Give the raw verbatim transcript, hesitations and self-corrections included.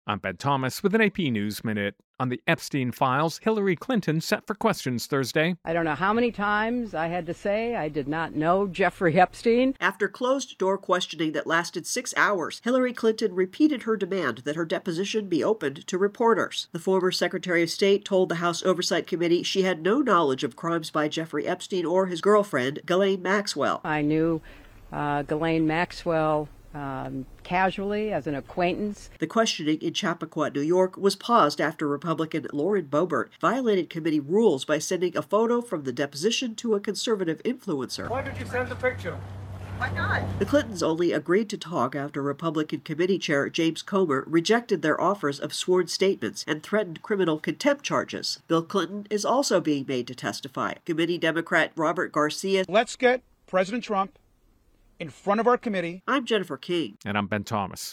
I'm Ben Thomas with an A P News Minute. On the Epstein files, Hillary Clinton set for questions Thursday. I don't know how many times I had to say I did not know Jeffrey Epstein. After closed-door questioning that lasted six hours, Hillary Clinton repeated her demand that her deposition be opened to reporters. The former Secretary of State told the House Oversight Committee she had no knowledge of crimes by Jeffrey Epstein or his girlfriend, Ghislaine Maxwell. I knew uh, Ghislaine Maxwell Um, casually, as an acquaintance. The questioning in Chappaqua, New York, was paused after Republican Lauren Boebert violated committee rules by sending a photo from the deposition to a conservative influencer. Why did you send the picture? Why not? The Clintons only agreed to talk after Republican Committee Chair James Comer rejected their offers of sworn statements and threatened criminal contempt charges. Bill Clinton is also being made to testify. Committee Democrat Robert Garcia. Let's get President Trump in front of our committee. I'm Jennifer King. And I'm Ben Thomas.